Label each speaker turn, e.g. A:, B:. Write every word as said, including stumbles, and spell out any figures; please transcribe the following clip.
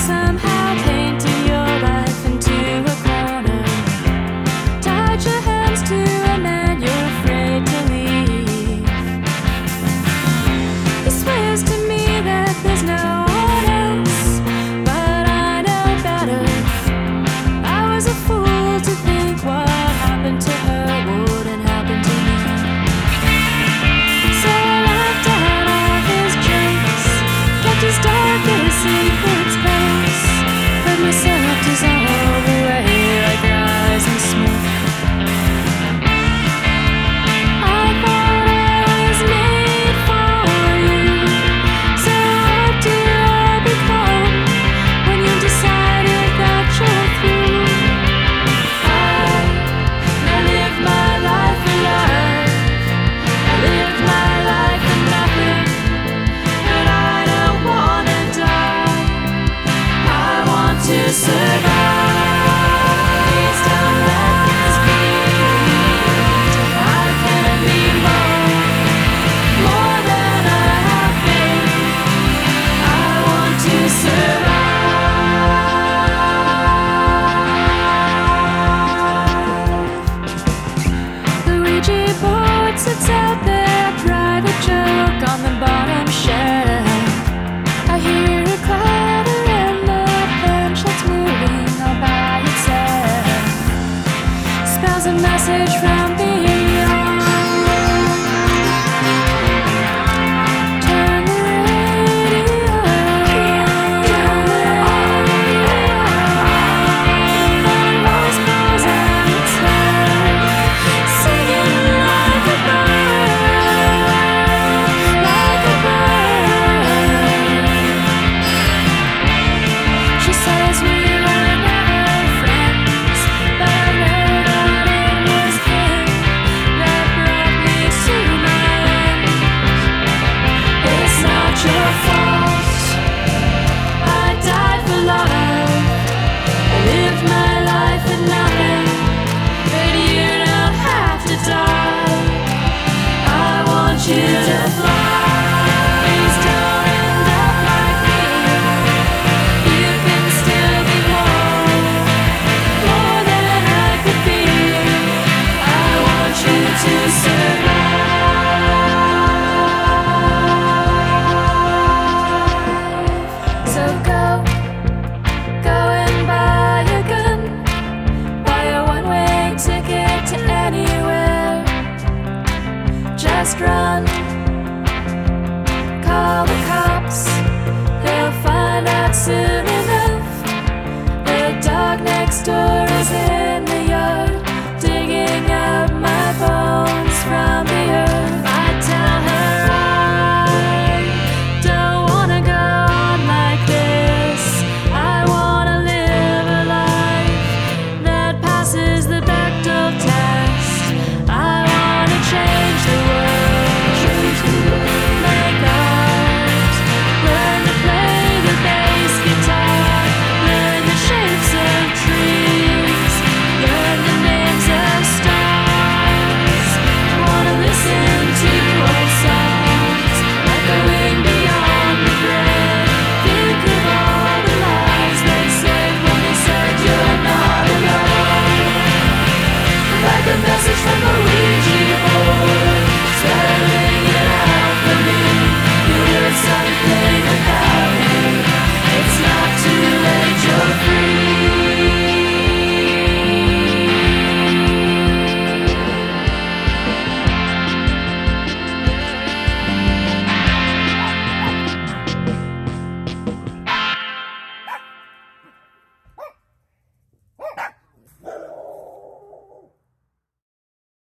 A: somehow painted your life into a corner. Tied your hands to a man you're afraid to leave. He swears to me that there's no one else, but I know better. I was a fool to think what happened to her wouldn't happen to me. So I left out all his drinks, kept his darkest secrets close, heard myself dissolve away like rising smoke. I thought I was made for you, so what do I become when you decided that you're through? I, I live my life alive, I live my life for nothing, but I don't wanna die, I want to survive. Please don't let this be. How can it be more, more than I have been? I want to survive. The Ouija board sits out there, a private joke on the bottom shelf. I hear a clatter and the bench that's moving all by itself spells a message from beyond. Turn the radio on. That voice calls out its head, singing like a bird, like a bird. She says we were never friends, but I know that it was him that brought me to my end. It's not your fault, I died for love, I lived my life for nothing, but you don't have to die, I want you to fly. Please don't end up like me, you can still be more, more than I could be, I want you to survive. So go, go and buy a gun, buy a one-way ticket to anywhere, just run, call the cops, they'll find out soon enough. The dog next door is in the yard, digging up my bones from